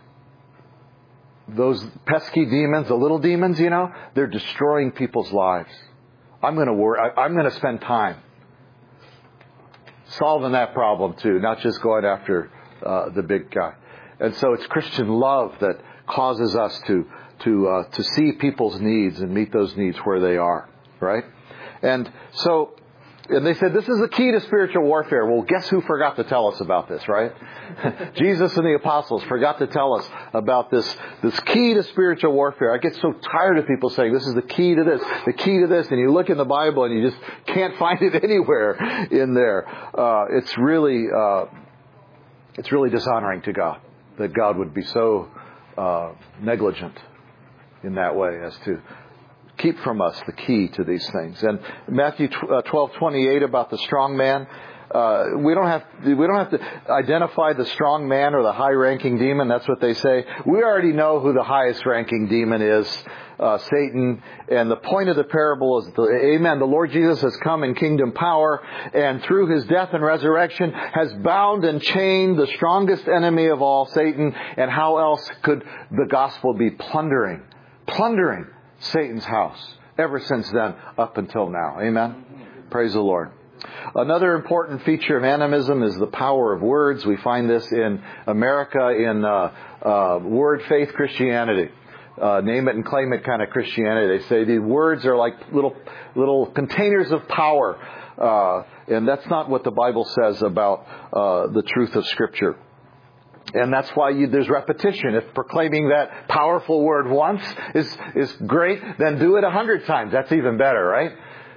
pesky demons, the little demons, they're destroying people's lives. I'm going to spend time solving that problem too, not just going after the big guy. And so it's Christian love that causes us to see people's needs and meet those needs where they are, right? And they said this is the key to spiritual warfare. Well, guess who forgot to tell us about this, right? Jesus and the apostles forgot to tell us about this key to spiritual warfare. I get so tired of people saying this is the key to this, and you look in the Bible and you just can't find it anywhere in there. It's really dishonoring to God that God would be so negligent in that way as to keep from us the key to these things. And Matthew 12:28 about the strong man. We don't have to identify the strong man or the high-ranking demon. That's what they say. We already know who the highest-ranking demon is, Satan. And the point of the parable is, the Lord Jesus has come in kingdom power, and through His death and resurrection has bound and chained the strongest enemy of all, Satan. And how else could the gospel be plundering Satan's house ever since then up until now? Amen? Praise the Lord. Another important feature of animism is the power of words. We find this in America in word faith Christianity. Name it and claim it kind of Christianity. They say the words are like little containers of power. And that's not what the Bible says about the truth of Scripture. And that's why there's repetition. If proclaiming that powerful word once is great, then do it 100 times. That's even better, right?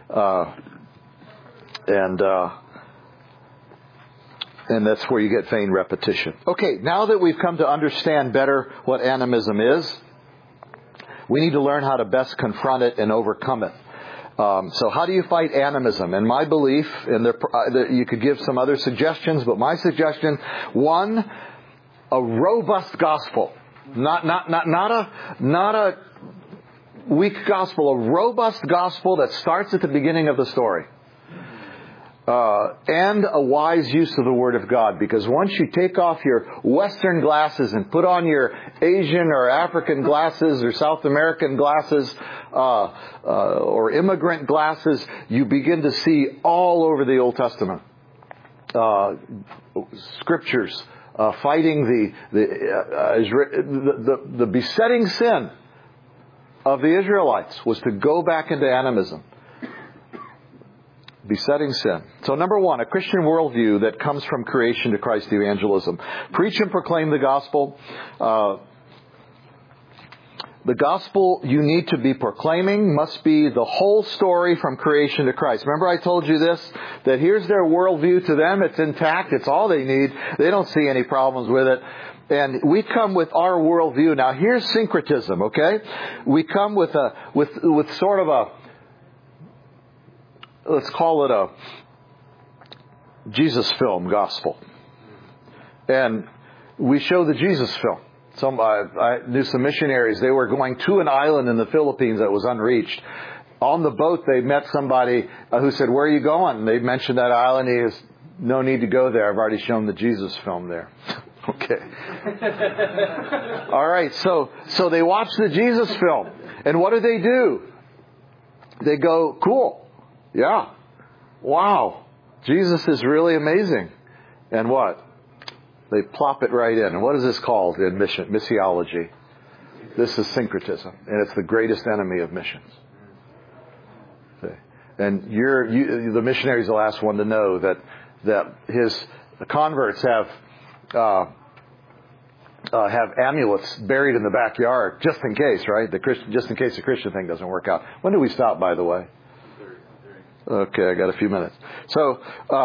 And that's where you get feigned repetition. Okay, now that we've come to understand better what animism is, we need to learn how to best confront it and overcome it. So how do you fight animism? And my belief, and you could give some other suggestions, but my suggestion, 1, a robust gospel, not a weak gospel, a robust gospel that starts at the beginning of the story, and a wise use of the Word of God. Because once you take off your Western glasses and put on your Asian or African glasses or South American glasses or immigrant glasses, you begin to see all over the Old Testament scriptures. Fighting the besetting sin of the Israelites was to go back into animism. Besetting sin. So 1, a Christian worldview that comes from creation to Christ evangelism. Preach and proclaim the gospel. The gospel you need to be proclaiming must be the whole story from creation to Christ. Remember I told you this? That here's their worldview. To them it's intact. It's all they need. They don't see any problems with it. And we come with our worldview. Now here's syncretism, okay? We come with sort of a, let's call it a Jesus film gospel. And we show the Jesus film. I knew some missionaries. They were going to an island in the Philippines that was unreached. On the boat, they met somebody who said, "Where are you going?" And they mentioned that island. He goes, "No need to go there. I've already shown the Jesus film there." Okay. All right. So they watch the Jesus film. And what do? They go, "Cool. Yeah. Wow. Jesus is really amazing." And what? They plop it right in. And what is this called in missiology? This is syncretism. And it's the greatest enemy of missions. Okay. And the missionary is the last one to know that his converts have amulets buried in the backyard just in case, right? Just in case the Christian thing doesn't work out. When do we stop, by the way? Okay, I got a few minutes. So,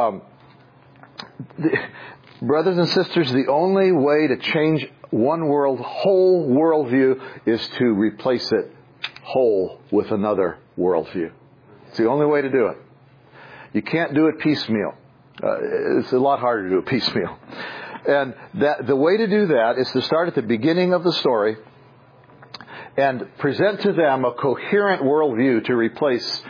brothers and sisters, the only way to change whole worldview is to replace it whole with another worldview. It's the only way to do it. You can't do it piecemeal. It's a lot harder to do it piecemeal. And the way to do that is to start at the beginning of the story and present to them a coherent worldview to replace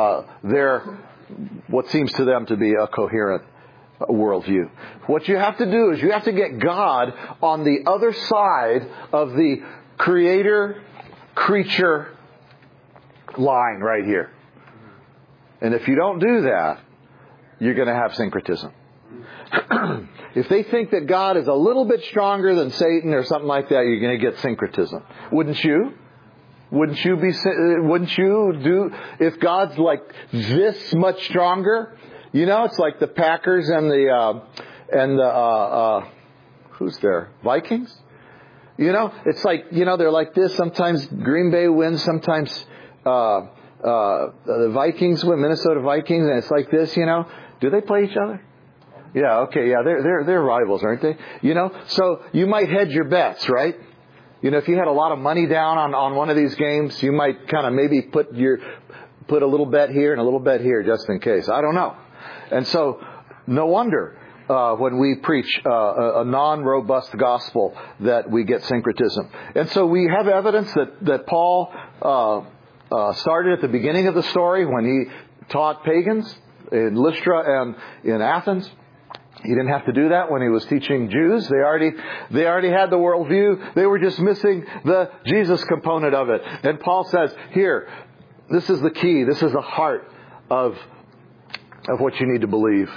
what seems to them to be a coherent worldview. What you have to do is you have to get God on the other side of the creator-creature line right here. And if you don't do that, you're going to have syncretism. If they think that God is a little bit stronger than Satan or something like that, you're going to get syncretism. Wouldn't you? Wouldn't you do, if God's like this much stronger? You know, it's like the Packers and the who's there? Vikings? You know, it's like, they're like this. Sometimes Green Bay wins, sometimes the Vikings win, Minnesota Vikings, and it's like this, Do they play each other? Yeah, okay, yeah, they're rivals, aren't they? So you might hedge your bets, right? If you had a lot of money down on one of these games, you might kind of maybe put a little bet here and a little bet here just in case. I don't know. And so, no wonder when we preach a non-robust gospel that we get syncretism. And so we have evidence that Paul started at the beginning of the story when he taught pagans in Lystra and in Athens. He didn't have to do that when he was teaching Jews. They already had the worldview. They were just missing the Jesus component of it. And Paul says, here, this is the key. This is the heart of what you need to believe.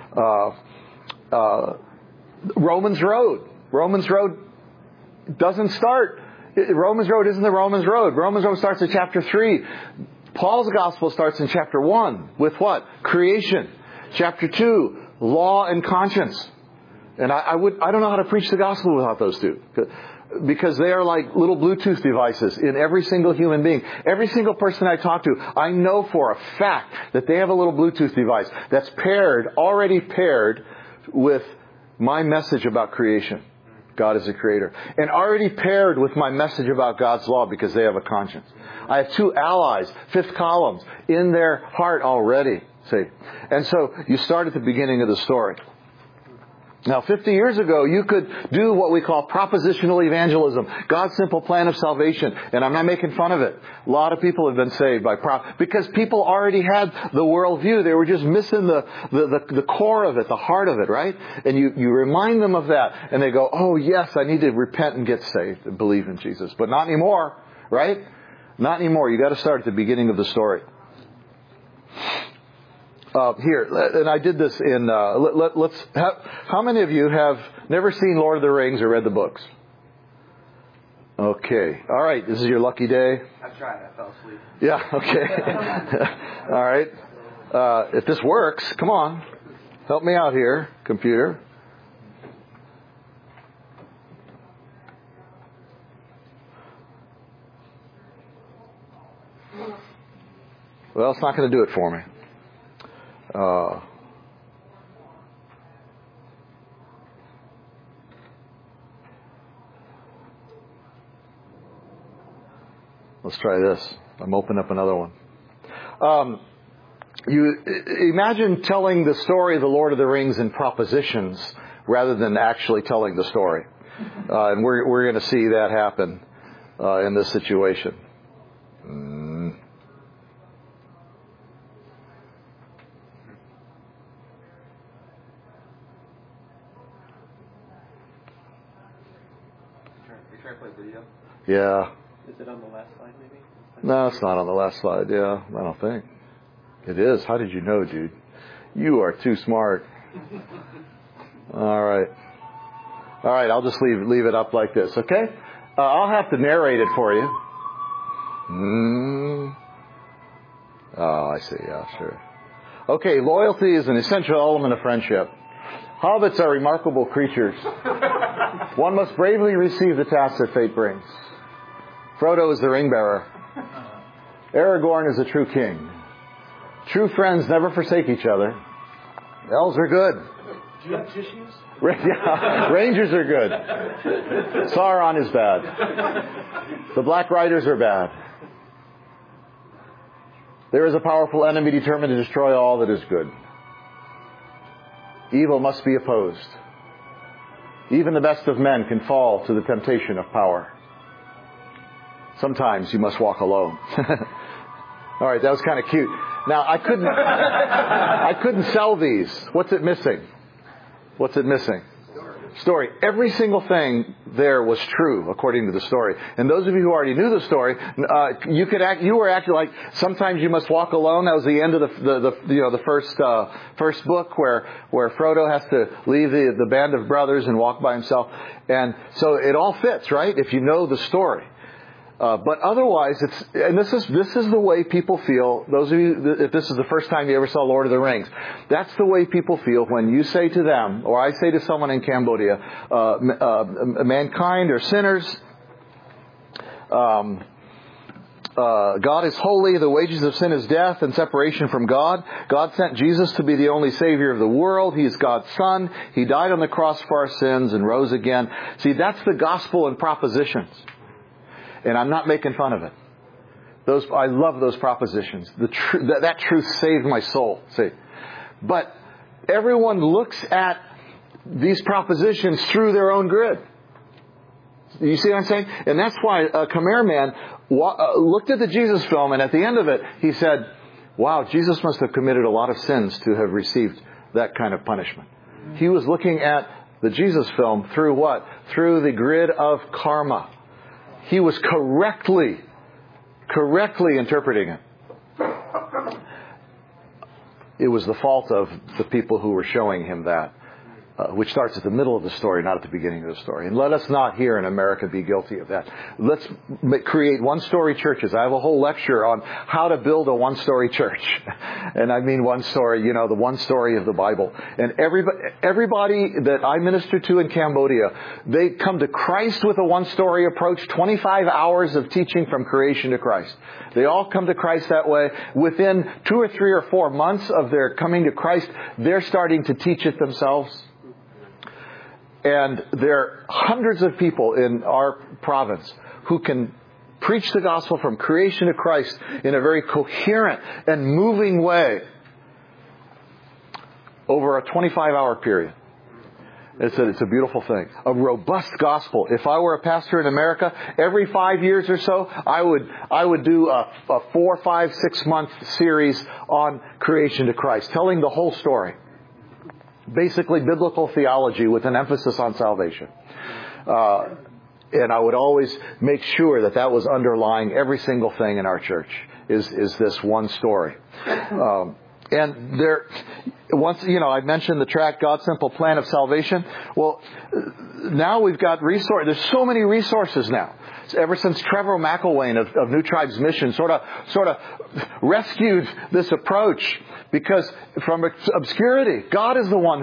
Romans Road doesn't start. Romans Road isn't the Romans Road. Romans Road starts in chapter 3. Paul's gospel starts in chapter 1 with what? Creation. Chapter 2, law and conscience. And I don't know how to preach the gospel without those two. Because they are like little Bluetooth devices in every single human being. Every single person I talk to, I know for a fact that they have a little Bluetooth device that's already paired with my message about creation. God is a creator. And already paired with my message about God's law because they have a conscience. I have two allies, fifth columns, in their heart already. See? And so you start at the beginning of the story. Now, 50 years ago, you could do what we call propositional evangelism, God's simple plan of salvation. And I'm not making fun of it. A lot of people have been saved because people already had the worldview. They were just missing the core of it, the heart of it, right? And you remind them of that, and they go, oh, yes, I need to repent and get saved and believe in Jesus. But not anymore, right? Not anymore. You got to start at the beginning of the story. Here, and I did this in, how many of you have never seen Lord of the Rings or read the books? Okay. All right. This is your lucky day. I tried. I fell asleep. Yeah. Okay. All right. If this works, come on. Help me out here, computer. Well, it's not going to do it for me. Let's try this. I'm opening up another one. You imagine telling the story of the Lord of the Rings in propositions rather than actually telling the story. And we're going to see that happen in this situation. Yeah. Is it on the last slide, maybe? No, it's not on the last slide. Yeah, I don't think. It is. How did you know, dude? You are too smart. All right. I'll just leave it up like this, okay? I'll have to narrate it for you. Oh, I see. Yeah, sure. Okay, loyalty is an essential element of friendship. Hobbits are remarkable creatures. One must bravely receive the task that fate brings. Frodo is the ring bearer. Aragorn is a true king. True friends never forsake each other. Elves are good. Do you have tissues? Yeah, Rangers are good. Sauron is bad. The Black Riders are bad. There is a powerful enemy determined to destroy all that is good. Evil must be opposed. Even the best of men can fall to the temptation of power. Sometimes you must walk alone. All right, that was kind of cute. Now, I couldn't sell these. What's it missing? Story. Every single thing there was true according to the story. And those of you who already knew the story, you were acting like sometimes you must walk alone. That was the end of the first book where Frodo has to leave the band of brothers and walk by himself. And so it all fits, right? If you know the story. But otherwise, this is the way people feel. Those of you, if this is the first time you ever saw Lord of the Rings, that's the way people feel when you say to them, or I say to someone in Cambodia, mankind are sinners. God is holy. The wages of sin is death and separation from God. God sent Jesus to be the only Savior of the world. He is God's Son. He died on the cross for our sins and rose again. See, that's the gospel in propositions. And I'm not making fun of it. I love those propositions. That truth saved my soul. See, but everyone looks at these propositions through their own grid. You see what I'm saying? And that's why Khmer Man looked at the Jesus film, and at the end of it, he said, "Wow, Jesus must have committed a lot of sins to have received that kind of punishment." He was looking at the Jesus film through what? Through the grid of karma. He was correctly interpreting it. It was the fault of the people who were showing him that, which starts at the middle of the story, not at the beginning of the story. And let us not here in America be guilty of that. Let's create one-story churches. I have a whole lecture on how to build a one-story church. And I mean one story, the one story of the Bible. And everybody that I minister to in Cambodia, they come to Christ with a one-story approach, 25 hours of teaching from creation to Christ. They all come to Christ that way. Within 2 or 3 or 4 months of their coming to Christ, they're starting to teach it themselves. And there are hundreds of people in our province who can preach the gospel from creation to Christ in a very coherent and moving way over a 25-hour period. It's a beautiful thing. A robust gospel. If I were a pastor in America, every 5 years or so, I would do a 4, 5, 6 month series on creation to Christ, telling the whole story. Basically biblical theology with an emphasis on salvation. And I would always make sure that was underlying every single thing in our church is this one story. And I mentioned the tract, God's Simple Plan of Salvation. Well, now we've got resources. There's so many resources now. Ever since Trevor McElwain of New Tribes Mission sort of rescued this approach, because from obscurity, God is the one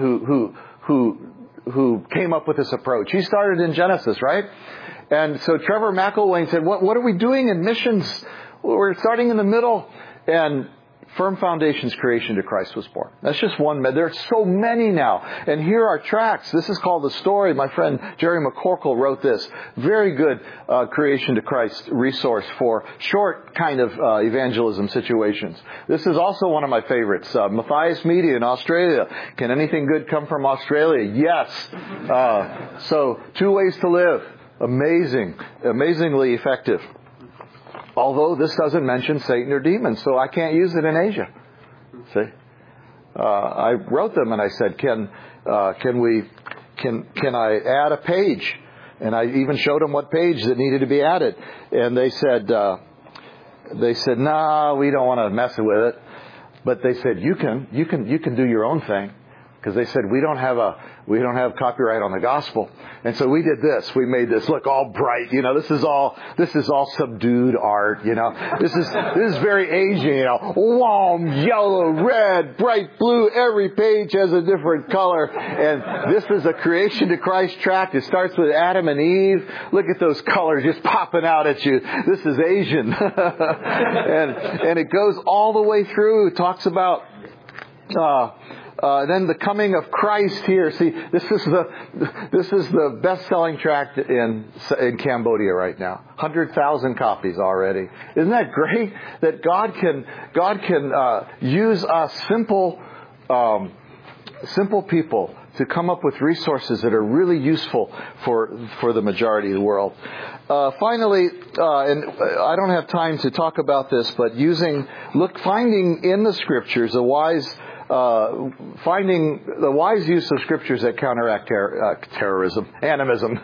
who came up with this approach. He started in Genesis, right? And so Trevor McElwain said, what are we doing in missions? We're starting in the middle. And Firm Foundations Creation to Christ was born. That's just one. There are so many now. And here are tracts. This is called The Story. My friend Jerry McCorkle wrote this. Very good Creation to Christ resource for short kind of evangelism situations. This is also one of my favorites. Matthias Media in Australia. Can anything good come from Australia? Yes. So, 2 Ways to Live. Amazingly effective. Although this doesn't mention Satan or demons, so I can't use it in Asia. See, I wrote them and I said, "Can I add a page?" And I even showed them what page that needed to be added, and they said, "Nah, we don't want to mess with it." But they said, "You can do your own thing." Because they said, we don't have copyright on the gospel. And so we did this. We made this look all bright. This is all subdued art. This is very Asian. Warm, yellow, red, bright blue. Every page has a different color. And this is a Creation to Christ tract. It starts with Adam and Eve. Look at those colors just popping out at you. This is Asian. and it goes all the way through. It talks about, then the coming of Christ here. See, this is the best-selling tract in Cambodia right now. 100,000 copies already. Isn't that great? That God can use us simple people to come up with resources that are really useful for the majority of the world. Finally, and I don't have time to talk about this, but finding in the Scriptures finding the wise use of Scriptures that counteract terrorism, animism.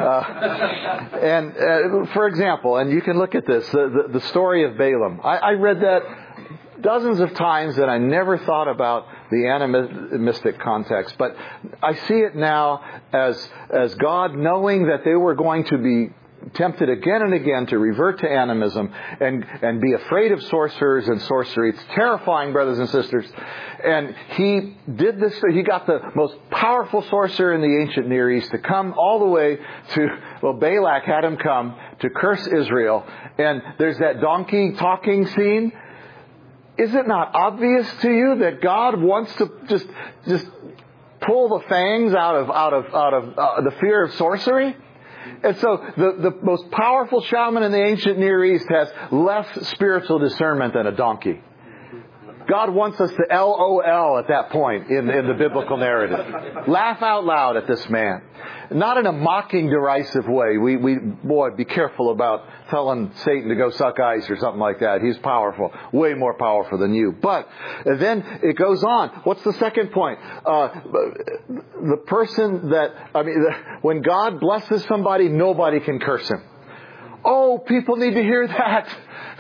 And for example, and you can look at this, the story of Balaam. I read that dozens of times and I never thought about the animistic context. But I see it now as God knowing that they were going to be tempted again and again to revert to animism and be afraid of sorcerers and sorcery. It's terrifying, brothers and sisters. And he did this. He got the most powerful sorcerer in the ancient Near East to come all the way to, Balak had him come to curse Israel. And there's that donkey talking scene. Is it not obvious to you that God wants to just pull the fangs out of the fear of sorcery? And so the most powerful shaman in the ancient Near East has less spiritual discernment than a donkey. God wants us to LOL at that point in the biblical narrative. Laugh out loud at this man. Not in a mocking, derisive way. Boy, be careful about telling Satan to go suck ice or something like that. He's powerful. Way more powerful than you. But then it goes on. What's the second point? The person when God blesses somebody, nobody can curse him. Oh, people need to hear that.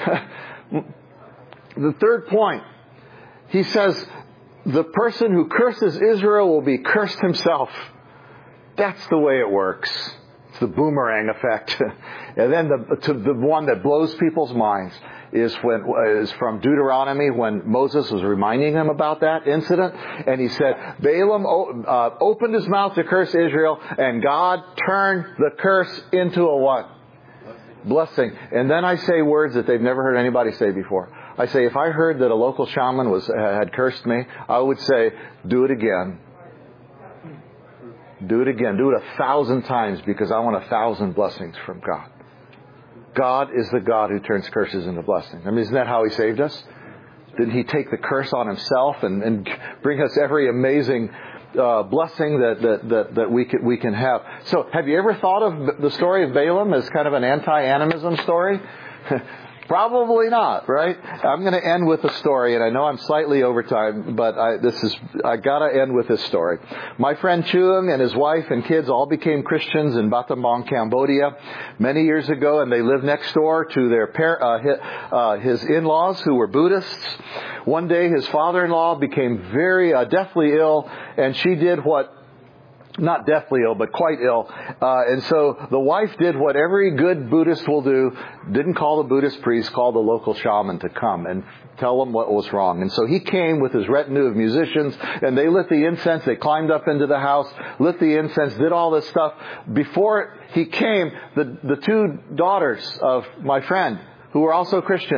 The third point. He says, the person who curses Israel will be cursed himself. That's the way it works. It's the boomerang effect. And then the one that blows people's minds is from Deuteronomy, when Moses was reminding him about that incident. And he said, Balaam opened his mouth to curse Israel, and God turned the curse into a what? Blessing. And then I say words that they've never heard anybody say before. I say, if I heard that a local shaman had cursed me, I would say, do it again. Do it again. Do it 1,000 times, because I want 1,000 blessings from God. God is the God who turns curses into blessings. I mean, isn't that how He saved us? Didn't He take the curse on Himself and bring us every amazing blessing that we can have? So, have you ever thought of the story of Balaam as kind of an anti-animism story? Probably not, right? I'm going to end with a story, and I know I'm slightly over time, but I got to end with this story. My friend Chuang and his wife and kids all became Christians in Battambang, Cambodia, many years ago, and they lived next door to his in-laws who were Buddhists. One day, his father-in-law became very deathly ill, and she did not deathly ill, but quite ill. And so the wife did what every good Buddhist will do. Didn't call the Buddhist priest, called the local shaman to come and tell him what was wrong. And so he came with his retinue of musicians, and they lit the incense. They climbed up into the house, lit the incense, did all this stuff. Before he came, the two daughters of my friend, who were also Christians,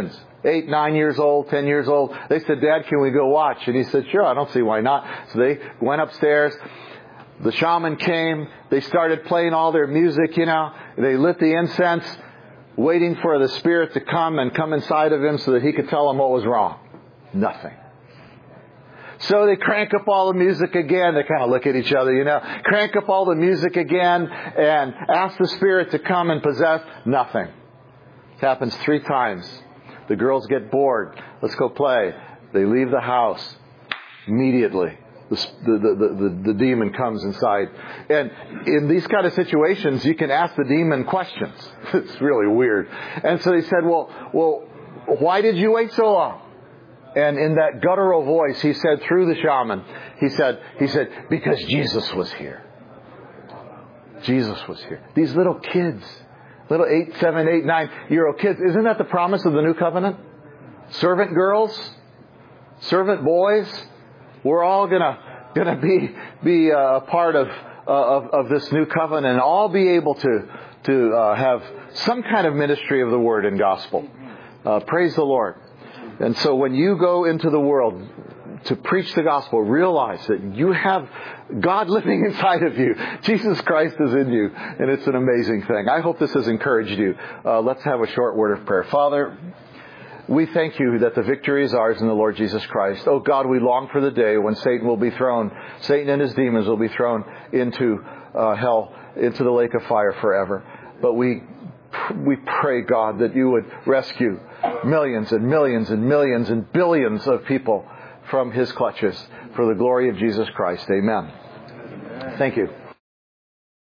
8, 9 years old, 10 years old. They said, Dad, can we go watch? And he said, sure, I don't see why not. So they went upstairs. The shaman came. They started playing all their music, They lit the incense, waiting for the spirit to come and come inside of him so that he could tell them what was wrong. Nothing. So they crank up all the music again. They kind of look at each other, Crank up all the music again and ask the spirit to come and possess. Nothing. It happens 3 times. The girls get bored. Let's go play. They leave the house. Immediately, the demon comes inside. And in these kind of situations, you can ask the demon questions. It's really weird. And so they said, well, why did you wait so long? And in that guttural voice, he said through the shaman, he said, because Jesus was here. Jesus was here. These little kids, little 8, 7, 8, 9-year-old kids, isn't that the promise of the new covenant? Servant girls, servant boys, we're all gonna be a part of this new covenant and all be able to have some kind of ministry of the word and gospel. Praise the Lord. And so when you go into the world to preach the gospel, realize that you have God living inside of you. Jesus Christ is in you. And it's an amazing thing. I hope this has encouraged you. Let's have a short word of prayer. Father, we thank you that the victory is ours in the Lord Jesus Christ. Oh God, we long for the day when Satan and his demons will be thrown into hell, into the lake of fire forever. But we pray, God, that you would rescue millions and millions and millions and billions of people from his clutches for the glory of Jesus Christ. Amen. Thank you.